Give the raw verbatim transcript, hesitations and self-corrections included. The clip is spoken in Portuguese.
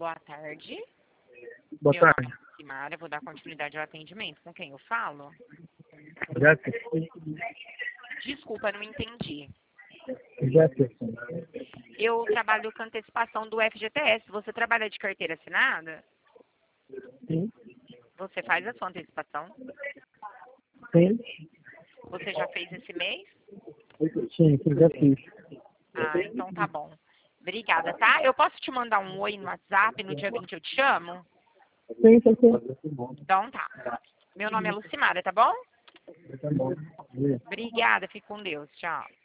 Boa tarde. Boa Meu nome tarde. é Lucimara, vou dar continuidade ao atendimento. Com quem eu falo? Jefferson. Desculpa, não entendi. Jefferson. Eu trabalho com antecipação do F G T S. Você trabalha de carteira assinada? Sim. Você faz a sua antecipação? Sim. Você já fez esse mês? Sim, sim, já fiz. Ah, então tá bom. Obrigada, tá? Eu posso te mandar um oi no WhatsApp, no dia vinte eu te chamo? Sim, sim, sim. Então tá. Meu nome é Lucimara, tá bom? Tá bom. Obrigada, fique com Deus. Tchau.